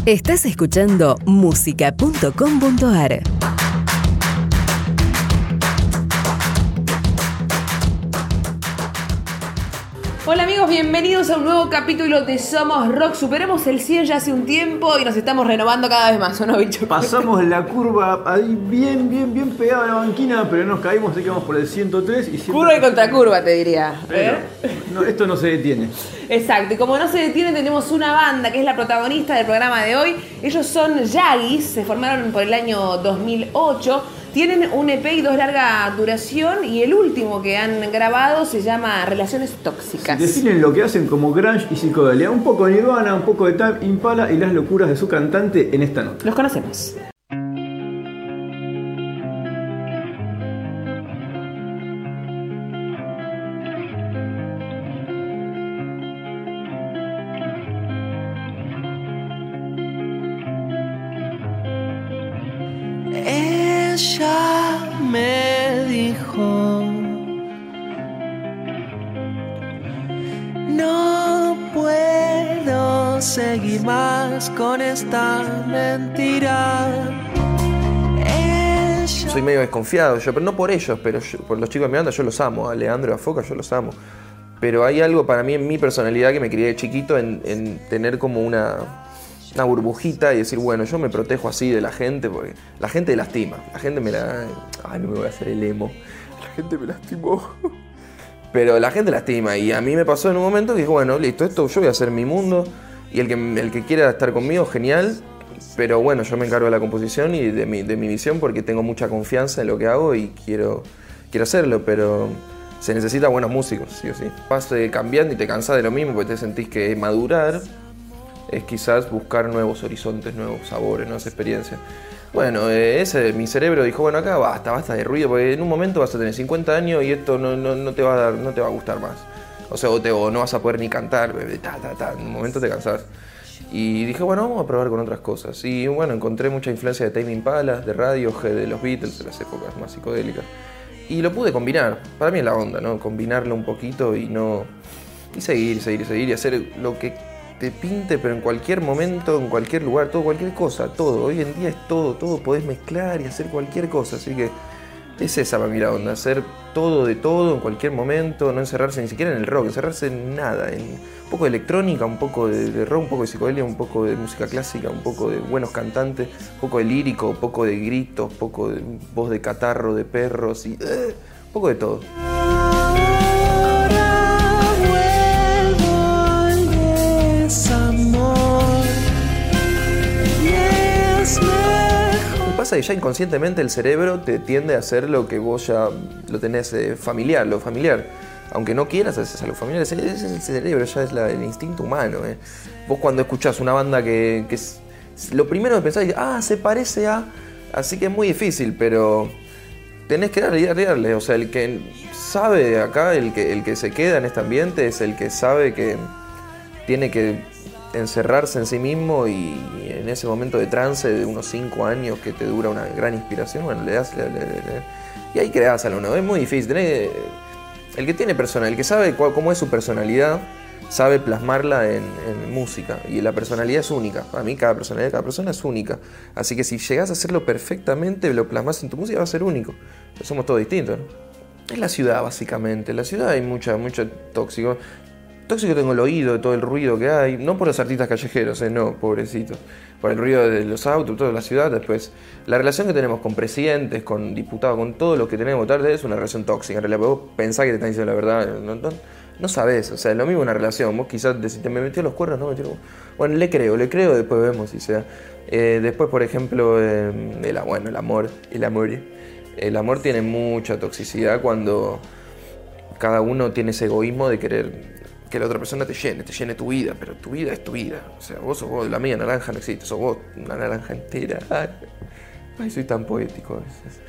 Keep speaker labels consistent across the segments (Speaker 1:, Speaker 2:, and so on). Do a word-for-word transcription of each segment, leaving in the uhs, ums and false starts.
Speaker 1: Estás escuchando música punto com punto a r.
Speaker 2: Hola amigos, bienvenidos a un nuevo capítulo de Somos Rock. Superamos el cien ya hace un tiempo y nos estamos renovando cada vez más, ¿o no, bicho?
Speaker 3: Pasamos la curva ahí bien, bien, bien pegada a la banquina, pero nos caímos y quedamos por el ciento tres y siempre...
Speaker 2: Curva y contracurva, te diría.
Speaker 3: Pero,
Speaker 2: ¿eh?
Speaker 3: no, esto no se detiene.
Speaker 2: Exacto, y como no se detiene, tenemos una banda que es la protagonista del programa de hoy. Ellos son Yagis, se formaron por el año dos mil ocho. Tienen un E P y dos larga duración y el último que han grabado se llama Relaciones Tóxicas.
Speaker 3: Definen lo que hacen como grunge y psicodelia. Un poco de Nirvana, un poco de Tame Impala y las locuras de su cantante en esta nota.
Speaker 2: Los conocemos.
Speaker 4: Ella me dijo: no puedo seguir más con esta mentira. Ella...
Speaker 5: Soy medio desconfiado yo, pero no por ellos, pero yo, por los chicos de mi banda yo los amo, a Leandro y a Foca yo los amo. Pero hay algo para mí en mi personalidad que me crié de chiquito en, en tener como una... una burbujita y decir, bueno, yo me protejo así de la gente porque la gente lastima, la gente me la... Ay, no me voy a hacer el emo. La gente me lastimó. Pero la gente lastima y a mí me pasó en un momento que dije, bueno, listo, esto yo voy a hacer mi mundo y el que, el que quiera estar conmigo, genial, pero bueno, yo me encargo de la composición y de mi, de mi visión porque tengo mucha confianza en lo que hago y quiero, quiero hacerlo, pero... se necesita buenos músicos, sí o sí. Vas eh, cambiando y te cansás de lo mismo porque te sentís que madurar es quizás buscar nuevos horizontes, nuevos sabores, nuevas experiencias. Bueno, eh, ese, mi cerebro dijo, bueno, acá basta, basta de ruido, porque en un momento vas a tener cincuenta años y esto no, no, no, te, va a dar, no te va a gustar más. O sea, o, te, o no vas a poder ni cantar, ta, ta, ta, en un momento te cansás. Y dije, bueno, vamos a probar con otras cosas. Y bueno, encontré mucha influencia de Tame Impala, de Radiohead, de los Beatles, de las épocas más psicodélicas. Y lo pude combinar, para mí es la onda, ¿no? Combinarlo un poquito y no... y seguir, seguir, seguir y hacer lo que te pinte, pero en cualquier momento, en cualquier lugar, todo, cualquier cosa, todo. Hoy en día es todo, todo podés mezclar y hacer cualquier cosa, así que es esa para mí la onda, hacer todo de todo en cualquier momento, no encerrarse ni siquiera en el rock, encerrarse en nada, en un poco de electrónica, un poco de, de rock, un poco de psicodelia, un poco de música clásica, un poco de buenos cantantes, un poco de lírico, un poco de gritos, un poco de voz de catarro, de perros y eh, un poco de todo. Pasa que ya inconscientemente el cerebro te tiende a hacer lo que vos ya lo tenés eh, familiar, lo familiar. Aunque no quieras, haces a lo familiar. Ese es el cerebro, ya es la, el instinto humano. Eh. Vos cuando escuchás una banda que, que es, lo primero que pensás es, ah, se parece a... Así que es muy difícil, pero tenés que darle, darle, darle. O sea, el que sabe acá, el que, el que se queda en este ambiente es el que sabe que tiene que encerrarse en sí mismo y en ese momento de trance de unos cinco años que te dura una gran inspiración, bueno, le das, le, le, le, y ahí creás algo nuevo. Es muy difícil. Tenés, el que tiene personal, el que sabe cuál, cómo es su personalidad, sabe plasmarla en, en música. Y la personalidad es única. Para mí cada personalidad, cada persona es única. Así que si llegás a hacerlo perfectamente, lo plasmás en tu música, va a ser único. Pero somos todos distintos, ¿no? Es la ciudad, básicamente. En la ciudad hay mucha, mucho tóxico. Tóxico tengo el oído de todo el ruido que hay, no por los artistas callejeros, eh, no, pobrecitos, por el ruido de los autos, toda la ciudad. Después, la relación que tenemos con presidentes, con diputados, con todo lo que tenemos tarde es una relación tóxica. En realidad, vos pensás que te están diciendo la verdad, no, no, no sabés, o sea, es lo mismo una relación. Vos quizás decís, me metió los cuernos, no me metió. Bueno, le creo, le creo, después vemos si sea. Eh, después, por ejemplo, eh, el, bueno, el amor, el amor. El amor tiene mucha toxicidad cuando cada uno tiene ese egoísmo de querer que la otra persona te llene, te llene tu vida, pero tu vida es tu vida. O sea, vos sos vos, la media naranja no existe, sos vos, una naranja entera. Ay, soy tan poético a veces.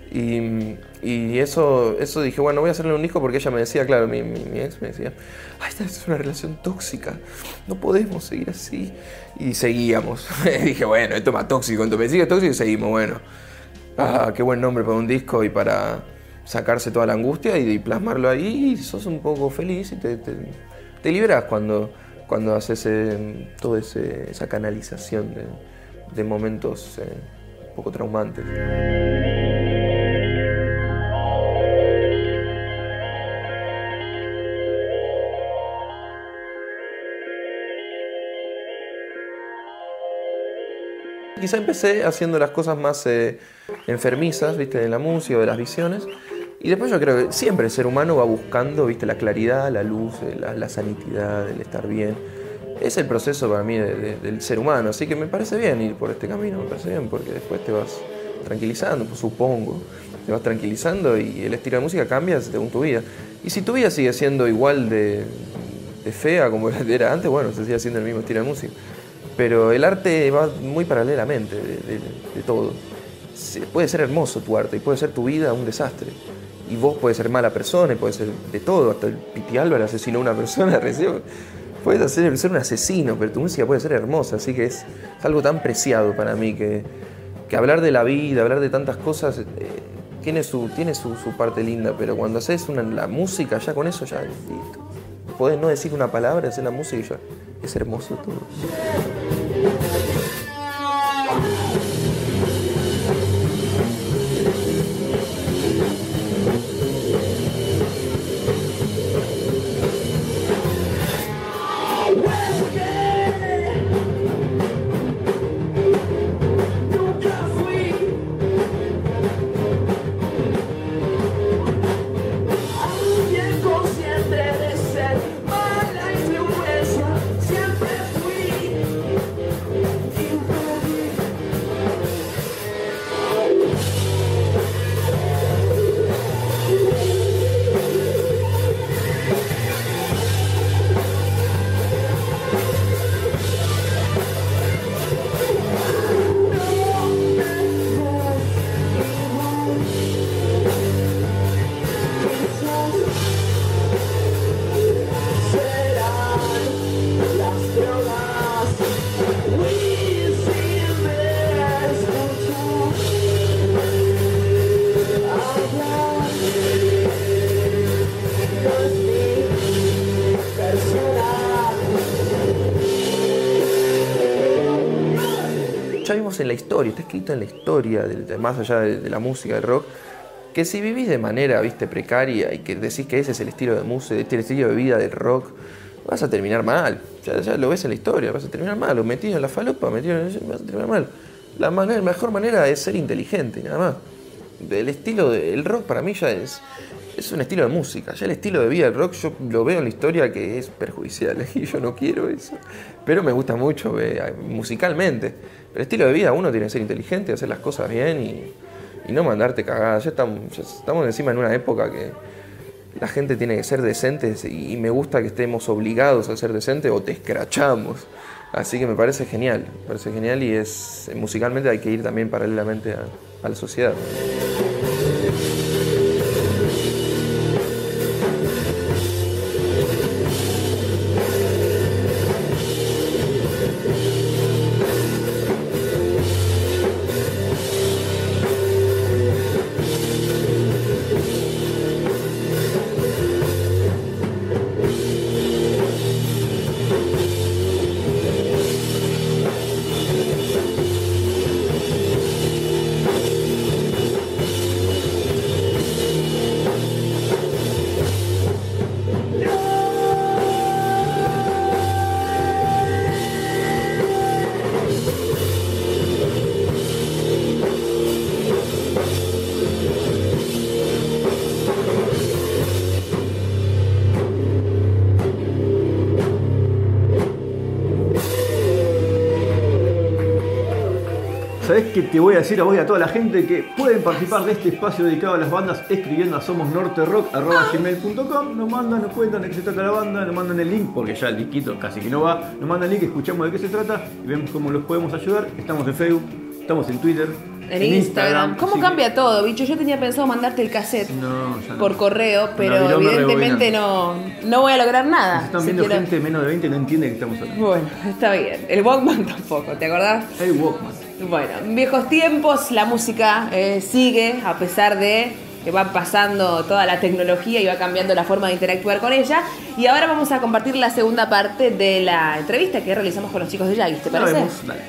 Speaker 5: Y, y eso, eso dije, bueno, voy a hacerle un disco porque ella me decía, claro, mi, mi, mi ex me decía, ay, esta es una relación tóxica, no podemos seguir así. Y seguíamos. Dije, bueno, esto es más tóxico, entonces me sigue tóxico y seguimos, bueno. Ah, qué buen nombre para un disco y para sacarse toda la angustia y, y plasmarlo ahí y sos un poco feliz y te, te, te liberás cuando cuando haces eh, toda esa canalización de, de momentos eh, un poco traumantes. Quizá empecé haciendo las cosas más eh, enfermizas, ¿viste? De la música, de las visiones. Y después yo creo que siempre el ser humano va buscando, ¿viste? La claridad, la luz, la, la sanidad, el estar bien. Es el proceso para mí de, de, del ser humano. Así que me parece bien ir por este camino, me parece bien, porque después te vas tranquilizando, pues, supongo. Te vas tranquilizando y el estilo de música cambia según tu vida. Y si tu vida sigue siendo igual de, de fea como era antes, bueno, se sigue haciendo el mismo estilo de música. Pero el arte va muy paralelamente de, de, de todo. Puede ser hermoso tu arte y puede ser tu vida un desastre. Y vos puedes ser mala persona y puedes ser de todo. Hasta el Piti Álvarez asesinó a una persona recién. Puedes hacer, ser un asesino, pero tu música puede ser hermosa. Así que es, es algo tan preciado para mí que, que hablar de la vida, hablar de tantas cosas, eh, tiene, su, tiene su, su parte linda. Pero cuando haces una, la música, ya con eso ya listo. Podés no decir una palabra, hacer la música y ya es hermoso todo. Ya vimos en la historia, está escrito en la historia, de, de, más allá de, de la música, del rock, que si vivís de manera, viste, precaria y que decís que ese es el estilo de música, el estilo de vida del rock, vas a terminar mal. Ya, ya lo ves en la historia, vas a terminar mal. O metido en la falopa, metido en... vas a terminar mal. La, manera, la mejor manera es ser inteligente, nada más. El estilo del rock para mí ya es, es un estilo de música. Ya el estilo de vida del rock yo lo veo en la historia que es perjudicial y yo no quiero eso. Pero me gusta mucho eh, musicalmente. Pero el estilo de vida uno tiene que ser inteligente, hacer las cosas bien y, y no mandarte cagadas. Ya estamos, ya estamos encima en una época que la gente tiene que ser decente y, y me gusta que estemos obligados a ser decentes o te escrachamos. Así que me parece genial, me parece genial y es musicalmente hay que ir también paralelamente a, a la sociedad.
Speaker 3: ¿Sabés qué te voy a decir a vos y a toda la gente? Que pueden participar de este espacio dedicado a las bandas escribiendo a somosnorterock arroba gmail punto com. Nos mandan, nos cuentan de qué se trata la banda, nos mandan el link, porque ya el linkito casi que no va. Nos mandan el link, escuchamos de qué se trata y vemos cómo los podemos ayudar. Estamos en Facebook, estamos en Twitter,
Speaker 2: en, en Instagram. Instagram. ¿Cómo
Speaker 3: sí
Speaker 2: cambia
Speaker 3: que...
Speaker 2: todo, bicho? Yo tenía pensado mandarte el cassette
Speaker 3: no, ya no.
Speaker 2: por correo, pero evidentemente no, no voy a lograr nada.
Speaker 3: Si están viendo
Speaker 2: quiero...
Speaker 3: gente de menos de veinte no entiende que estamos hablando.
Speaker 2: Bueno, está bien. El Walkman tampoco, ¿te acordás?
Speaker 3: El Walkman.
Speaker 2: Bueno, en viejos tiempos la música eh, sigue a pesar de que va pasando toda la tecnología y va cambiando la forma de interactuar con ella. Y ahora vamos a compartir la segunda parte de la entrevista que realizamos con los chicos de Yagis, ¿te parece?
Speaker 3: Nos vemos, dale.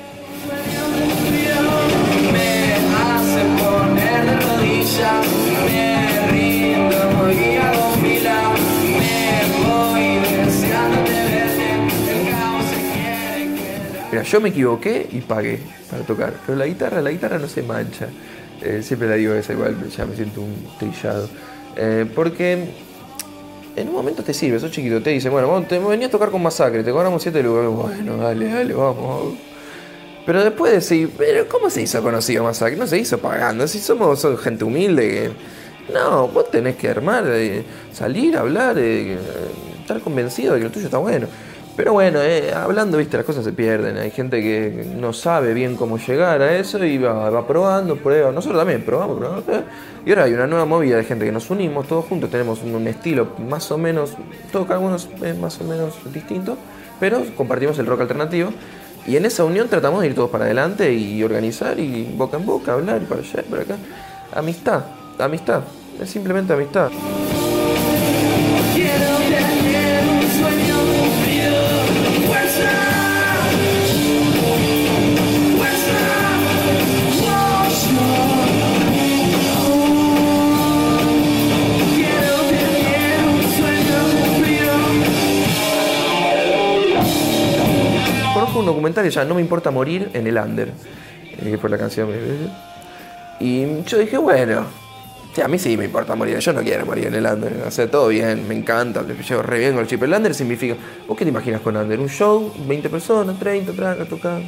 Speaker 4: Me hace poner de rodillas, me rindo y hago fila, me voy deseándote verte, el caos se quiere quedar.
Speaker 5: Mira, yo me equivoqué y pagué para tocar, pero la guitarra, la guitarra no se mancha. Eh, siempre la digo esa, igual ya me siento un trillado. Eh, porque en un momento te sirve, sos chiquito, te dicen, bueno, vamos, te venía a tocar con Masacre, te cobramos siete lugares, bueno, dale, dale, vamos. Pero después decís, pero ¿cómo se hizo conocido Masacre? No se hizo pagando, si somos, somos gente humilde que... No, vos tenés que armar, eh, salir, hablar, eh, estar convencido de que lo tuyo está bueno. Pero bueno, eh, hablando, viste, las cosas se pierden. Hay gente que no sabe bien cómo llegar a eso y va, va probando, prueba. Nosotros también probamos, probamos. Y ahora hay una nueva movida de gente que nos unimos todos juntos. Tenemos un, un estilo más o menos, todos cada uno es más o menos distinto, pero compartimos el rock alternativo. Y en esa unión tratamos de ir todos para adelante y organizar y boca en boca, hablar y para allá y para acá. Amistad, amistad, es simplemente amistad.
Speaker 4: Quiero tener un sueño cumplido, fuerza, fuerza, quiero tener un sueño cumplido.
Speaker 5: Conozco un documental que ya No me importa morir en el under, que fue la canción. Y yo dije, bueno, sí, a mí sí me importa morir, yo no quiero morir en el under. O sea, todo bien, me encanta, me llevo re bien con el chip. El under significa, ¿vos qué te imaginas con under? Un show, veinte personas, treinta, traga, tocar,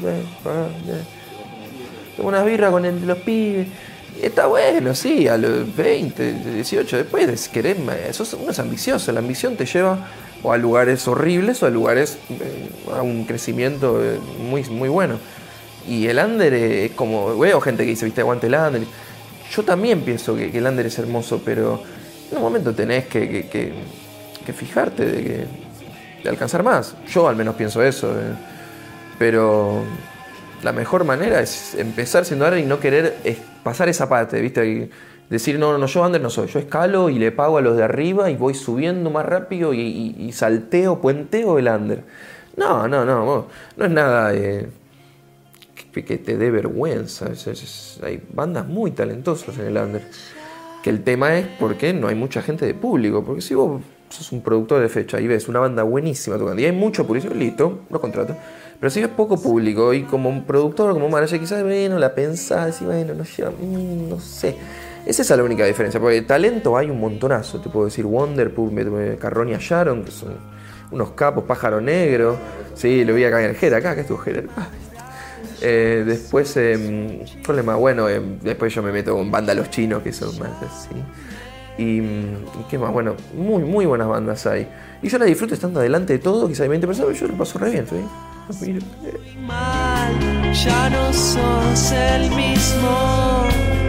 Speaker 5: toma unas birras con el, los pibes. Y está bueno, sí, a los veinte, dieciocho, después querés, sos, uno es ambicioso, la ambición te lleva o a lugares horribles o a lugares, eh, a un crecimiento eh, muy, muy bueno. Y el under es como, veo gente que dice, viste, aguante el under. Yo también pienso que, que el under es hermoso, pero en un momento tenés que, que, que, que fijarte de, que, de alcanzar más. Yo al menos pienso eso. Eh. Pero la mejor manera es empezar siendo under y no querer es pasar esa parte, ¿viste? Y decir, no, no, yo under no soy. Yo escalo y le pago a los de arriba y voy subiendo más rápido y, y, y salteo, puenteo el under. No, no, no. Vos, no es nada... Eh, que te dé vergüenza. Es, es, es, hay bandas muy talentosas en el under. Que el tema es porque no hay mucha gente de público. Porque si vos sos un productor de fecha y ves una banda buenísima tocando y hay mucho público, listo, lo contrato. Pero si ves poco público y como un productor, como un manager, quizás, bueno, la pensás y bueno, no lleva, mmm, no sé. Esa es la única diferencia. Porque talento hay un montonazo. Te puedo decir Wonderpool, Carroña Sharon, que son unos capos, Pájaro Negro. Sí, lo vi acá en el Jera, acá que estuvo Jera. Eh, después, eh, problema, bueno, eh, después yo me meto con bandas Los Chinos, que son más así. Y, y qué más, bueno, muy, muy buenas bandas hay. Y yo la disfruto estando adelante de todo, quizá hay veinte personas, pero yo lo paso re bien, ¿sí?
Speaker 4: Mal, ya no sos el mismo.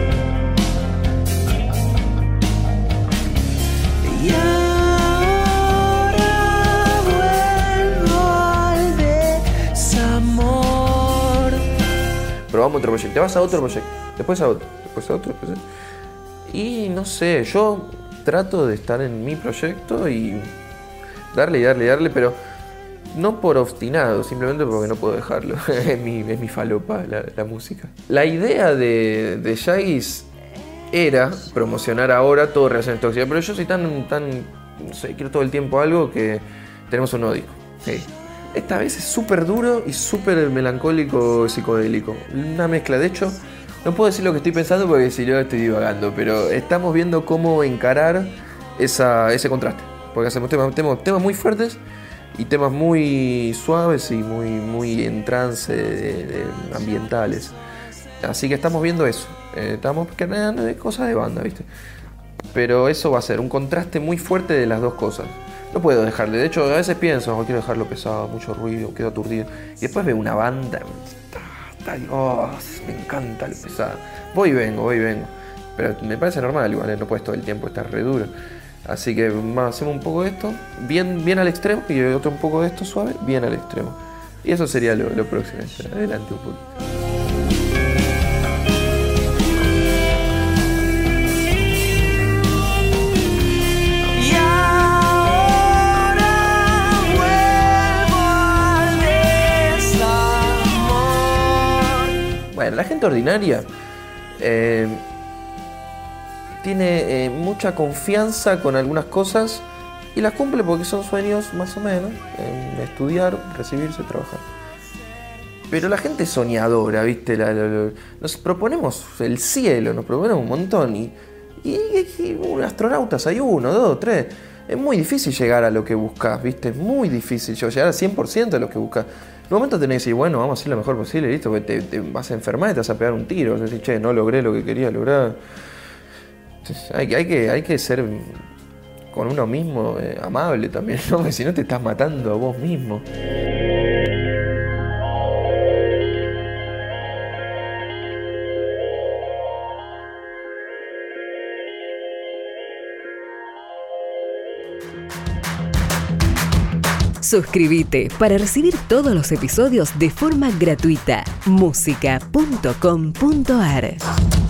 Speaker 4: Y
Speaker 5: probamos otro proyecto, te vas a otro proyecto, después a otro, después a otro, después a otro. Y no sé, yo trato de estar en mi proyecto y darle y darle y darle, pero no por obstinado, simplemente porque no puedo dejarlo. es, mi, es mi falopa la, la música. La idea de, de Yagis era promocionar ahora todo Relaciones Tóxicas, pero yo soy tan, tan, no sé, quiero todo el tiempo algo que tenemos un nuevo disco. Sí. Esta vez es súper duro y súper melancólico, psicodélico. Una mezcla. De hecho, no puedo decir lo que estoy pensando porque si no estoy divagando, pero estamos viendo cómo encarar esa, ese contraste. Porque hacemos temas, temas, temas muy fuertes y temas muy suaves y muy, muy en trance de, de ambientales. Así que estamos viendo eso. Eh, estamos creando cosas de banda, ¿viste? Pero eso va a ser un contraste muy fuerte de las dos cosas. No puedo dejarle, de hecho a veces pienso, oh, quiero dejarlo pesado, mucho ruido, quedo aturdido. Y después veo una banda, oh, me encanta lo pesado. Voy y vengo, voy y vengo. Pero me parece normal, igual, ¿eh? No puedes todo el tiempo estar re duro. Así que más, hacemos un poco de esto, bien, bien al extremo, y otro un poco de esto suave, bien al extremo. Y eso sería lo, lo próximo. Adelante un poquito. Bueno, la gente ordinaria eh, tiene eh, mucha confianza con algunas cosas y las cumple porque son sueños más o menos, eh, estudiar, recibirse, trabajar. Pero la gente soñadora, ¿viste? La, la, la, nos proponemos el cielo, nos proponemos un montón y, y, y, y astronautas hay uno, dos, tres. Es muy difícil llegar a lo que buscas, ¿viste? Es muy difícil llegar al cien por ciento de lo que buscas. En un momento tenés que decir, bueno, vamos a hacer lo mejor posible, listo, porque te, te vas a enfermar y te vas a pegar un tiro. Vas a decir, che, no logré lo que quería lograr. Entonces, hay, hay, que, hay que ser con uno mismo eh, amable también, ¿no? Porque si no te estás matando a vos mismo.
Speaker 1: Suscríbete para recibir todos los episodios de forma gratuita. música punto com punto ar